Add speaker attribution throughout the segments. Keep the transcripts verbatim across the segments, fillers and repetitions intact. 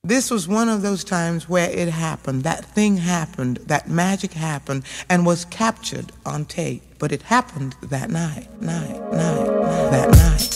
Speaker 1: This was one of those times where it happened, that thing happened, that magic happened, and was captured on tape. But it happened that night, night, night, night, that night.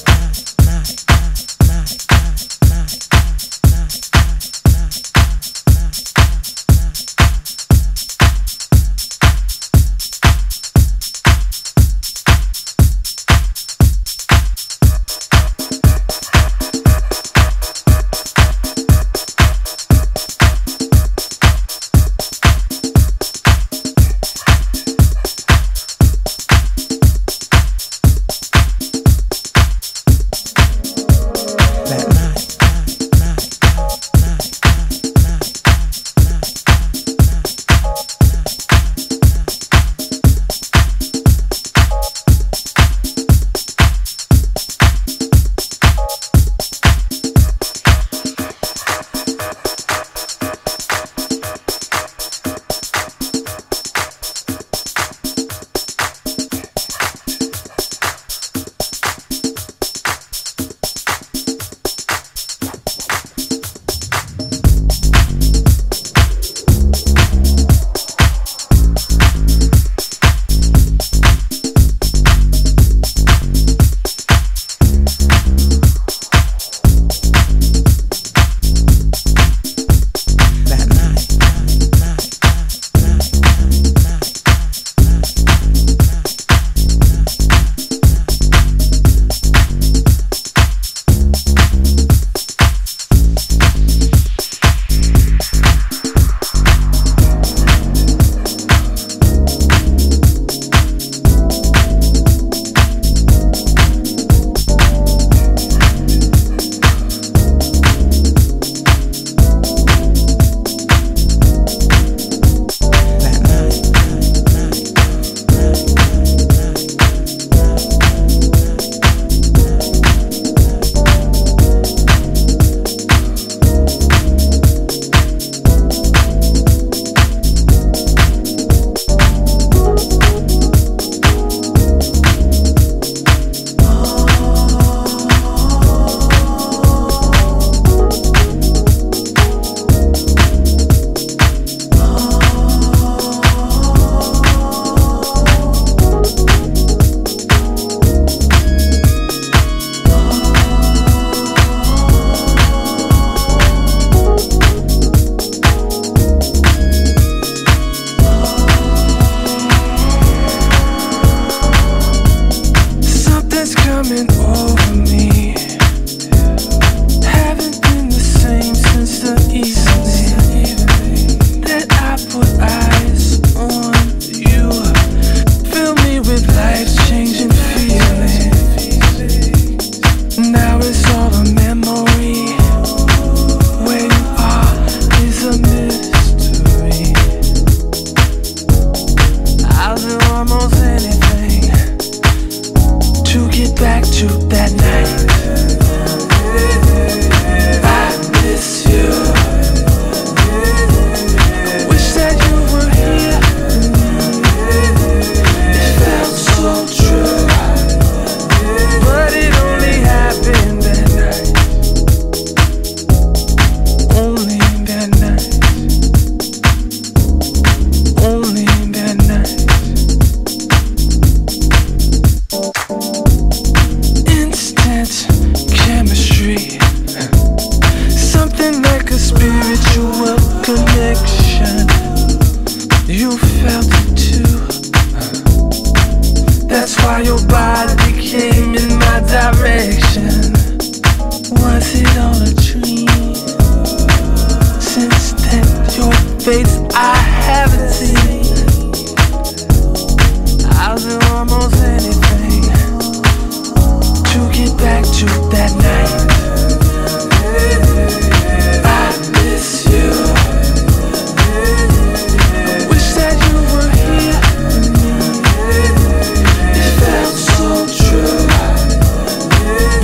Speaker 2: Yeah.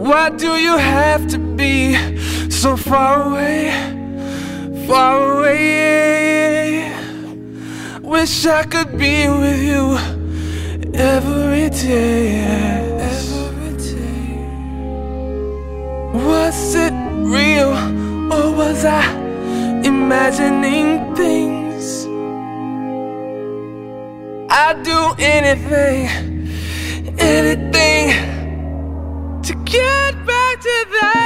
Speaker 2: Why do you have to be so far away, far away? Wish I could be with you every day, every day. Was it real or was I imagining things? I'd do anything, anything to get back to that.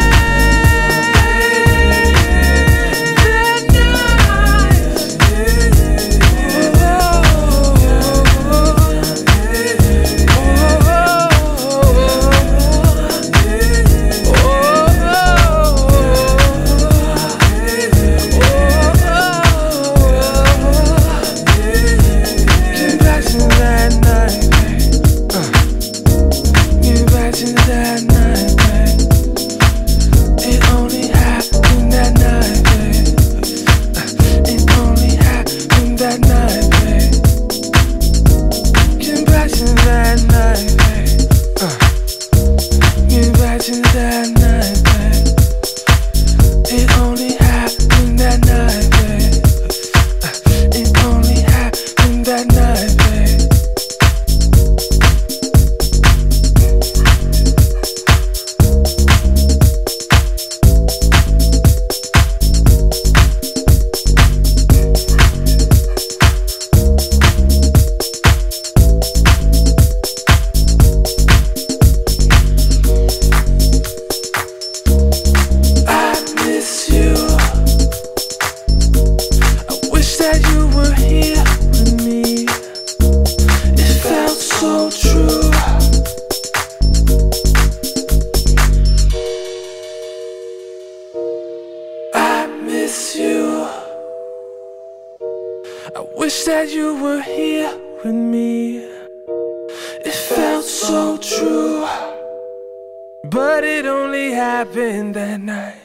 Speaker 2: I wish that you were here with me. It felt so true, but it only happened that night.